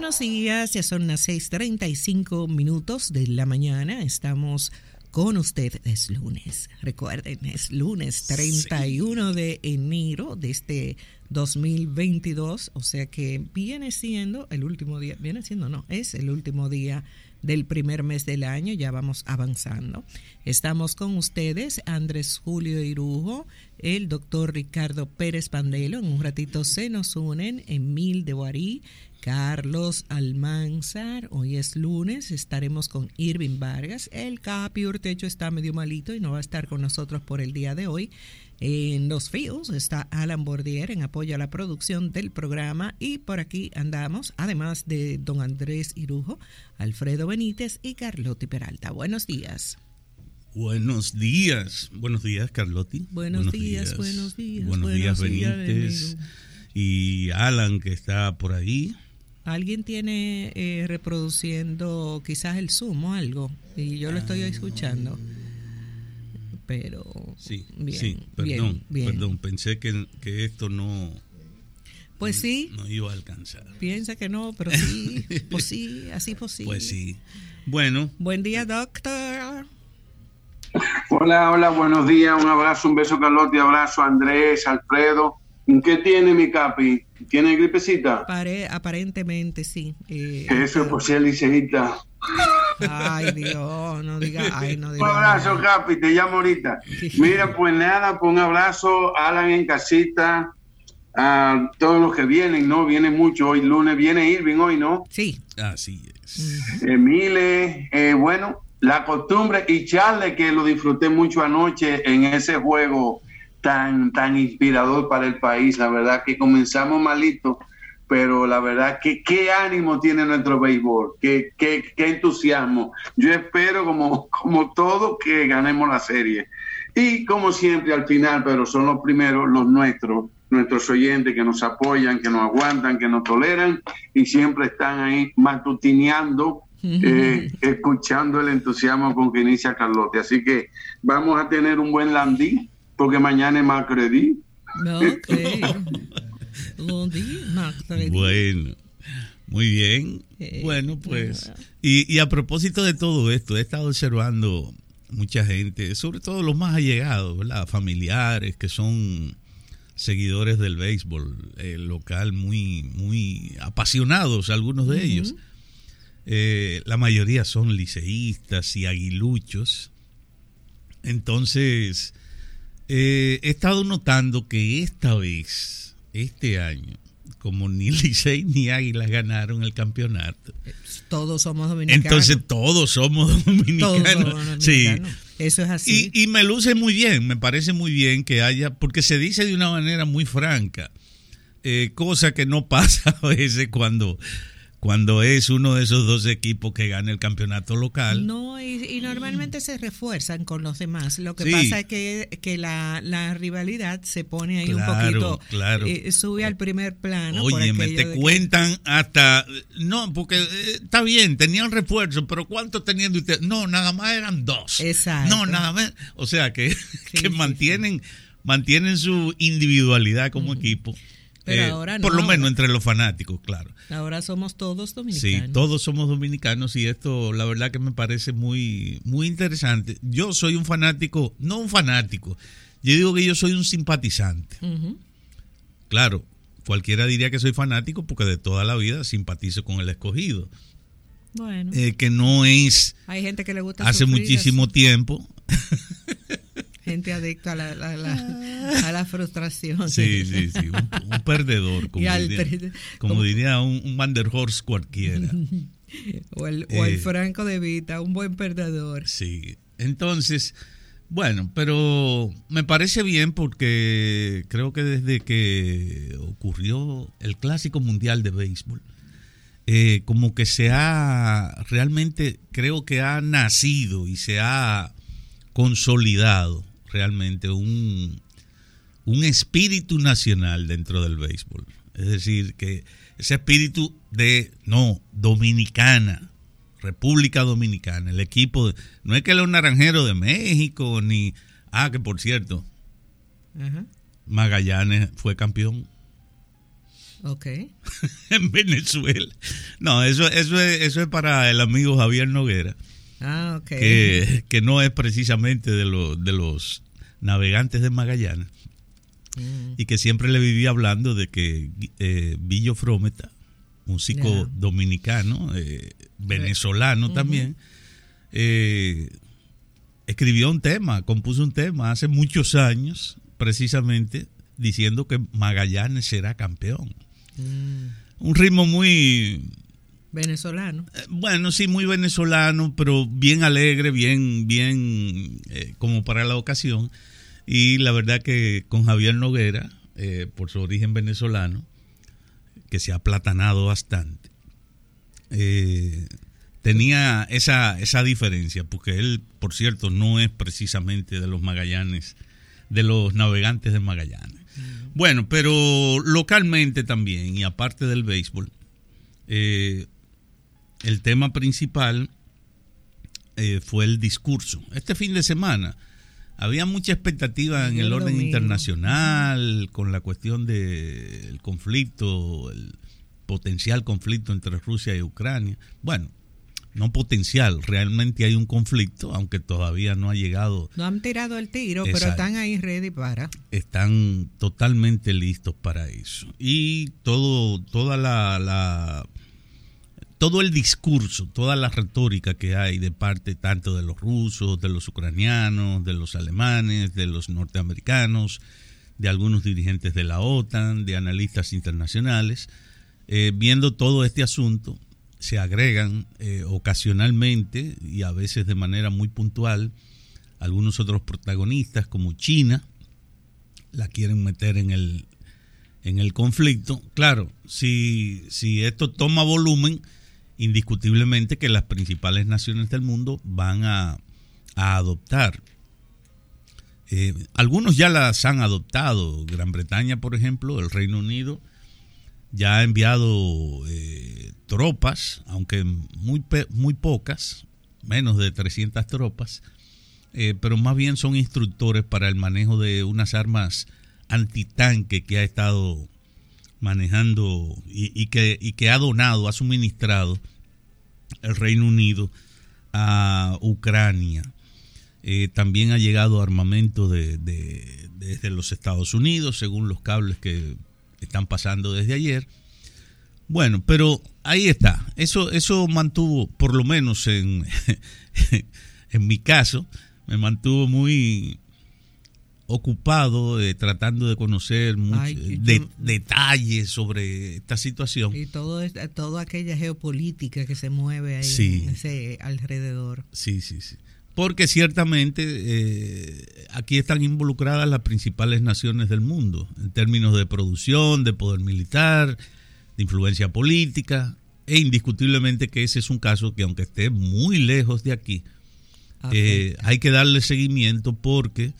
buenos días, ya son las 6:35 de la mañana, estamos con usted, es lunes, recuerden, es lunes 31 de enero de este 2022, o sea que viene siendo el último día, es el último día del primer mes del año, ya vamos avanzando. Estamos con ustedes, Andrés Julio Irujo, el doctor Ricardo Pérez Pandelo, en un ratito se nos unen Emil de Guarí, Carlos Almanzar, hoy es lunes, estaremos con Irving Vargas, el Capi Urtecho está medio malito y no va a estar con nosotros por el día de hoy. En los fields está Alan Bordier en apoyo a la producción del programa y por aquí andamos, además de don Andrés Irujo, Alfredo Benítez y Carlotti Peralta. Buenos días. Buenos días Carlotti. Buenos días. Buenos días Benítez y Alan que está por ahí. Alguien tiene reproduciendo quizás el Zoom o algo y yo lo estoy escuchando. Pero perdón, pensé que esto no iba a alcanzar. Piensa que no, pero sí, pues sí, así pues sí. Pues sí. Bueno. Buen día, doctor. Hola, buenos días, un abrazo, un beso, Carlotti, abrazo, Andrés, Alfredo. ¿Qué tiene mi Capi? ¿Tiene gripecita? Aparentemente sí. Eso por ser liceísta. Ay, Dios, no diga. Un abrazo, Capi, te llamo ahorita. Mira, pues nada, un abrazo, Alan en casita, a todos los que vienen, ¿no? Viene mucho hoy lunes, viene Irving hoy, ¿no? Sí. Así es. Emile, bueno, la costumbre, y Charles, que lo disfruté mucho anoche en ese juego tan inspirador para el país. La verdad que comenzamos malito, pero la verdad que qué ánimo tiene nuestro béisbol, qué entusiasmo. Yo espero como todo que ganemos la serie. Y como siempre al final, pero son los primeros, los nuestros oyentes que nos apoyan, que nos aguantan, que nos toleran y siempre están ahí matutineando, escuchando el entusiasmo con que inicia Carlotti. Así que vamos a tener un buen landí, porque mañana es Macredí. Bueno, muy bien. Bueno, pues, y a propósito de todo esto, he estado observando mucha gente, sobre todo los más allegados, ¿verdad? Familiares que son seguidores del béisbol local, muy apasionados, algunos de ellos. La mayoría son liceístas y aguiluchos. Entonces, he estado notando que este año, como ni Licey ni Águilas ganaron el campeonato, todos somos dominicanos. Entonces todos somos dominicanos. Sí. Eso es así. Y me luce muy bien, me parece muy bien que haya, porque se dice de una manera muy franca, cosa que no pasa a veces cuando es uno de esos dos equipos que gana el campeonato local. No, y normalmente se refuerzan con los demás. Lo que pasa es que la rivalidad se pone ahí un poquito, sube al primer plano. Oye, te cuentan hasta, no, porque está bien, tenían refuerzo, pero ¿cuántos tenían de ustedes? No, nada más eran 2. Exacto. No, nada más, o sea que mantienen su individualidad como equipo. Pero ahora no. Por lo menos entre los fanáticos, claro. Ahora somos todos dominicanos. Sí, todos somos dominicanos y esto la verdad que me parece muy, muy interesante. Yo soy un fanático, no un fanático, yo digo que yo soy un simpatizante. Claro, cualquiera diría que soy fanático porque de toda la vida simpatizo con el Escogido. Bueno. Que no es... Hay gente que le gusta hace sufrir muchísimo tiempo. Gente adicta a la frustración. Sí, un perdedor, como diría un Van der Horst cualquiera. o el Franco de Vita, un buen perdedor. Sí, entonces, bueno, pero me parece bien porque creo que desde que ocurrió el Clásico Mundial de Béisbol, como que realmente creo que ha nacido y se ha consolidado realmente un espíritu nacional dentro del béisbol. Es decir, que ese espíritu dominicana, República Dominicana, el equipo, no es que los Naranjeros de México, ni, que por cierto, Magallanes fue campeón. Okay. En Venezuela. No, eso es para el amigo Javier Noguera. Ah, okay. Que no es precisamente de los navegantes de Magallanes. Y que siempre le vivía hablando de que Billo Frometa, músico dominicano, venezolano también, escribió un tema, compuso un tema hace muchos años, precisamente diciendo que Magallanes será campeón. Un ritmo muy venezolano. Bueno, sí, muy venezolano, pero bien alegre, bien como para la ocasión. Y la verdad que con Javier Noguera, por su origen venezolano, que se ha aplatanado bastante, tenía esa diferencia, porque él, por cierto, no es precisamente de los Magallanes, de los navegantes de Magallanes. Bueno, pero localmente también, y aparte del béisbol, el tema principal fue el discurso. Este fin de semana había mucha expectativa en el orden internacional con la cuestión del conflicto, el potencial conflicto entre Rusia y Ucrania. Bueno, no potencial, realmente hay un conflicto, aunque todavía no ha llegado. No han tirado el tiro, Exacto. Pero están ahí ready para. Están totalmente listos para eso. Y todo el discurso, toda la retórica que hay de parte tanto de los rusos, de los ucranianos, de los alemanes, de los norteamericanos, de algunos dirigentes de la OTAN, de analistas internacionales, viendo todo este asunto, se agregan ocasionalmente y a veces de manera muy puntual algunos otros protagonistas como China, la quieren meter en el conflicto. Claro, si esto toma volumen, indiscutiblemente que las principales naciones del mundo van a adoptar. Algunos ya las han adoptado. Gran Bretaña, por ejemplo, el Reino Unido, ya ha enviado tropas, aunque muy pocas, menos de 300 tropas, pero más bien son instructores para el manejo de unas armas antitanque que ha estado manejando y que ha donado, ha suministrado el Reino Unido a Ucrania. También ha llegado armamento desde los Estados Unidos, según los cables que están pasando desde ayer. Bueno, pero ahí está. Eso mantuvo, por lo menos en mi caso, me mantuvo muy ocupado tratando de conocer detalles sobre esta situación. Y toda aquella geopolítica que se mueve ahí ese alrededor. Sí. Porque ciertamente aquí están involucradas las principales naciones del mundo en términos de producción, de poder militar, de influencia política, e indiscutiblemente que ese es un caso que, aunque esté muy lejos de aquí, hay que darle seguimiento porque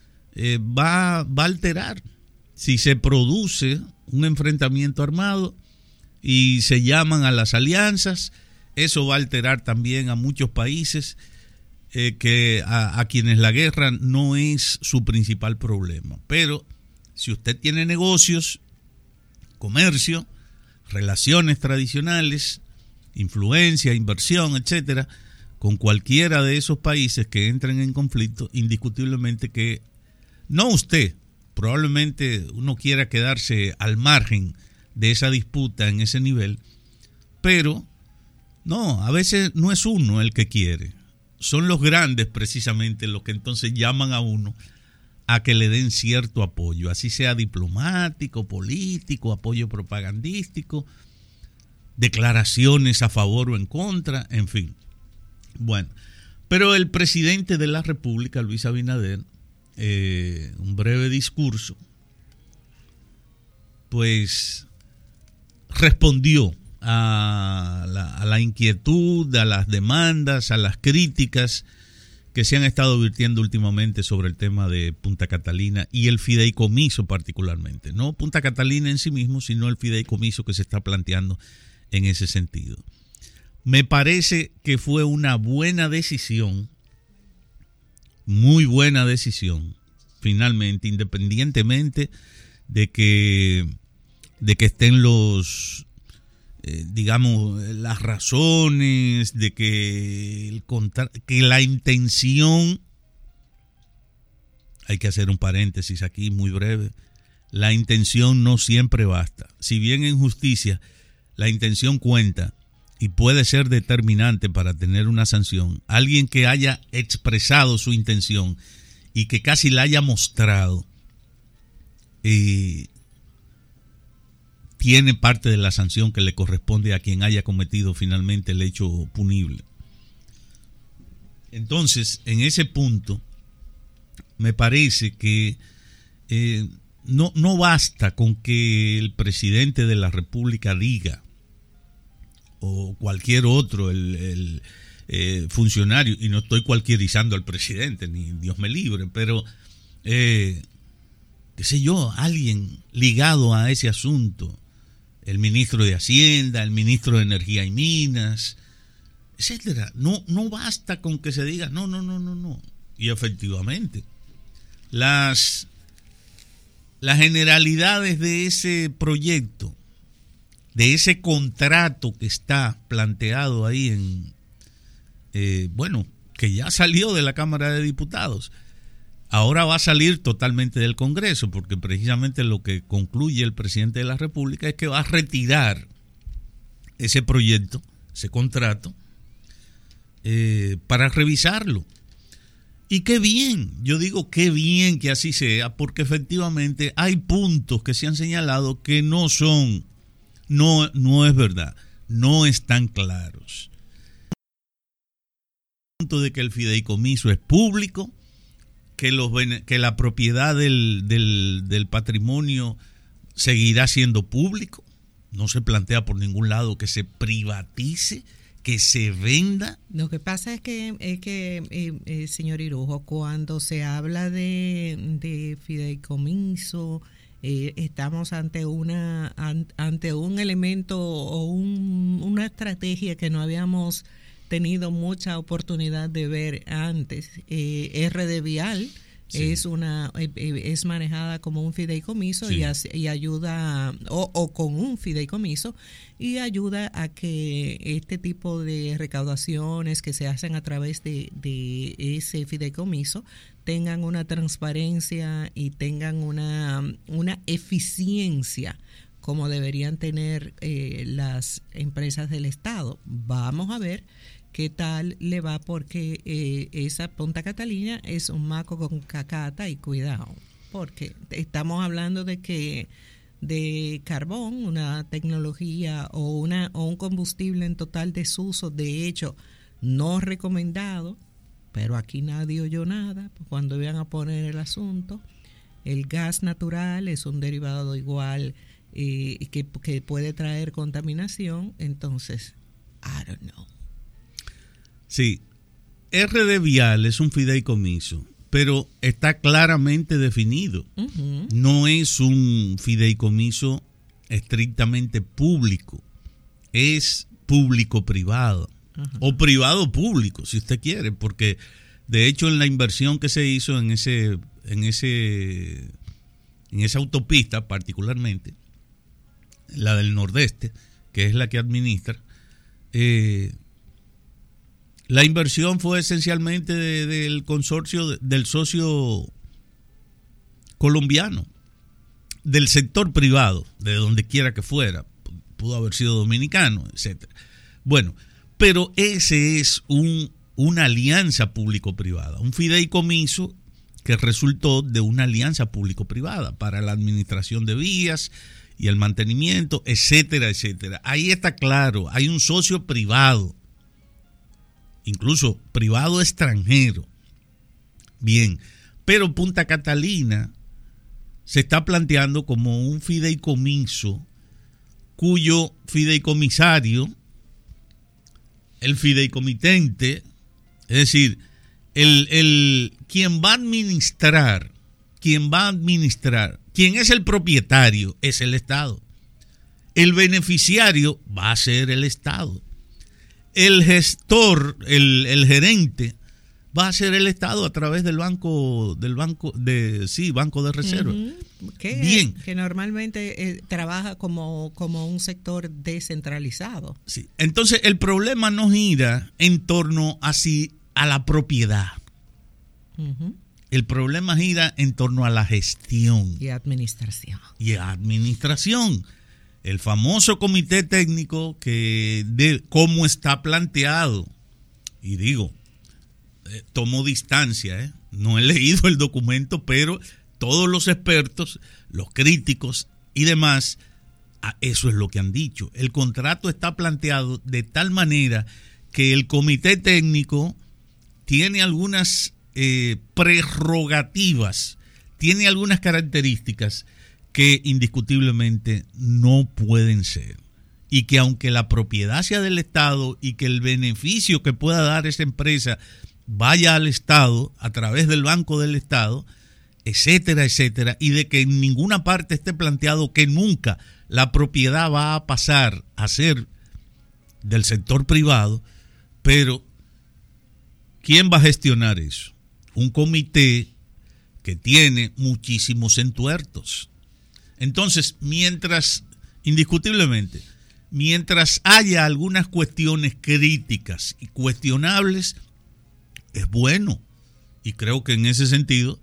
va a alterar. Si se produce un enfrentamiento armado y se llaman a las alianzas, eso va a alterar también a muchos países que a quienes la guerra no es su principal problema. Pero si usted tiene negocios, comercio, relaciones tradicionales, influencia, inversión, etcétera, con cualquiera de esos países que entren en conflicto, indiscutiblemente que no usted, probablemente uno quiera quedarse al margen de esa disputa en ese nivel, pero no, a veces no es uno el que quiere, son los grandes precisamente los que entonces llaman a uno a que le den cierto apoyo, así sea diplomático, político, apoyo propagandístico, declaraciones a favor o en contra, en fin. Bueno, pero el presidente de la República, Luis Abinader, un breve discurso, pues respondió a la inquietud, a las demandas, a las críticas que se han estado virtiendo últimamente sobre el tema de Punta Catalina y el fideicomiso particularmente. No Punta Catalina en sí mismo, sino el fideicomiso que se está planteando en ese sentido. Me parece que fue una buena decisión, muy buena decisión, finalmente, independientemente de que de que estén los, digamos, las razones, de que, que la intención, hay que hacer un paréntesis aquí muy breve, la intención no siempre basta. Si bien en justicia la intención cuenta y puede ser determinante para tener una sanción, alguien que haya expresado su intención y que casi la haya mostrado, tiene parte de la sanción que le corresponde a quien haya cometido finalmente el hecho punible. Entonces, en ese punto, me parece que no basta con que el presidente de la República diga, o cualquier otro el funcionario, y no estoy cualquierizando al presidente, ni Dios me libre, pero qué sé yo, alguien ligado a ese asunto, el ministro de Hacienda, el ministro de Energía y Minas, etcétera. No basta con que se diga no. Y efectivamente, las generalidades de ese proyecto, de ese contrato que está planteado ahí que ya salió de la Cámara de Diputados, ahora va a salir totalmente del Congreso, porque precisamente lo que concluye el presidente de la República es que va a retirar ese proyecto, ese contrato, para revisarlo. Y qué bien, yo digo qué bien que así sea, porque efectivamente hay puntos que se han señalado que no es verdad, no están claros. El punto de que el fideicomiso es público, que la propiedad del patrimonio seguirá siendo público, no se plantea por ningún lado que se privatice, que se venda. Lo que pasa es que señor Irujo, cuando se habla de fideicomiso, estamos ante un elemento o una estrategia que no habíamos tenido mucha oportunidad de ver antes. RD Vial sí. es manejada como un fideicomiso sí. y ayuda o con un fideicomiso y ayuda a que este tipo de recaudaciones que se hacen a través de ese fideicomiso tengan una transparencia y tengan una eficiencia como deberían tener las empresas del Estado. Vamos a ver qué tal le va, porque esa Punta Catalina es un maco con cacata, y cuidado, porque estamos hablando de carbón, una tecnología o un combustible en total desuso, de hecho no recomendado, pero aquí nadie oyó nada cuando iban a poner el asunto. El gas natural es un derivado igual que puede traer contaminación, entonces I don't know. Sí, RD Vial es un fideicomiso, pero está claramente definido. Uh-huh. No es un fideicomiso estrictamente público, es público-privado, uh-huh, o privado-público, si usted quiere, porque de hecho en la inversión que se hizo en esa autopista, particularmente la del Nordeste, que es la que administra, la inversión fue esencialmente del consorcio, del socio colombiano, del sector privado, de donde quiera que fuera, pudo haber sido dominicano, etcétera. Bueno, pero ese es una alianza público-privada, un fideicomiso que resultó de una alianza público-privada para la administración de vías y el mantenimiento, etcétera, etcétera. Ahí está claro, hay un socio privado, incluso privado extranjero. Bien, pero Punta Catalina se está planteando como un fideicomiso cuyo fideicomisario, el fideicomitente, es decir, quien va a administrar, quien es el propietario es el Estado. El beneficiario va a ser el Estado. El gestor, el gerente, va a ser el Estado a través del banco de reserva. Bien. Que normalmente trabaja como un sector descentralizado. Sí. Entonces el problema no gira en torno a la propiedad. El problema gira en torno a la gestión. Y administración. El famoso comité técnico de cómo está planteado. Y digo, tomo distancia, no he leído el documento, pero todos los expertos, los críticos y demás, eso es lo que han dicho. El contrato está planteado de tal manera que el comité técnico tiene algunas prerrogativas, tiene algunas características que indiscutiblemente no pueden ser. Y que aunque la propiedad sea del Estado y que el beneficio que pueda dar esa empresa vaya al Estado a través del Banco del Estado, etcétera, etcétera, y de que en ninguna parte esté planteado que nunca la propiedad va a pasar a ser del sector privado, pero ¿quién va a gestionar eso? Un comité que tiene muchísimos entuertos. Entonces, indiscutiblemente, mientras haya algunas cuestiones críticas y cuestionables, es bueno. Y creo que en ese sentido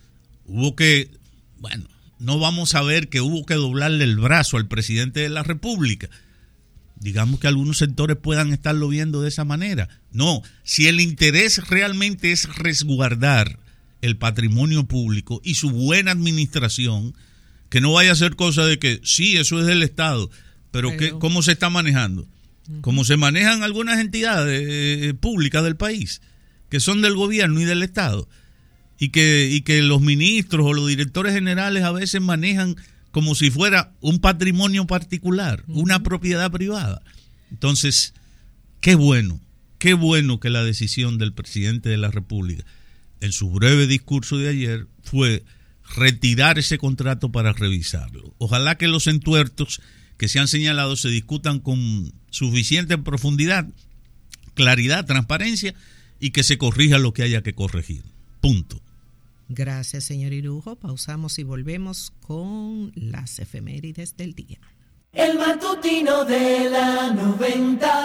no vamos a ver que hubo que doblarle el brazo al presidente de la República. Digamos que algunos sectores puedan estarlo viendo de esa manera. No, si el interés realmente es resguardar el patrimonio público y su buena administración, que no vaya a ser cosa de que sí, eso es del Estado, pero ¿cómo se está manejando? Como se manejan algunas entidades públicas del país, que son del gobierno y del Estado, y que los ministros o los directores generales a veces manejan como si fuera un patrimonio particular, una propiedad privada. Entonces, qué bueno que la decisión del presidente de la República en su breve discurso de ayer fue retirar ese contrato para revisarlo. Ojalá que los entuertos que se han señalado se discutan con suficiente profundidad, claridad, transparencia y que se corrija lo que haya que corregir. Punto. Gracias, señor Irujo. Pausamos y volvemos con las efemérides del día. El matutino de la 90.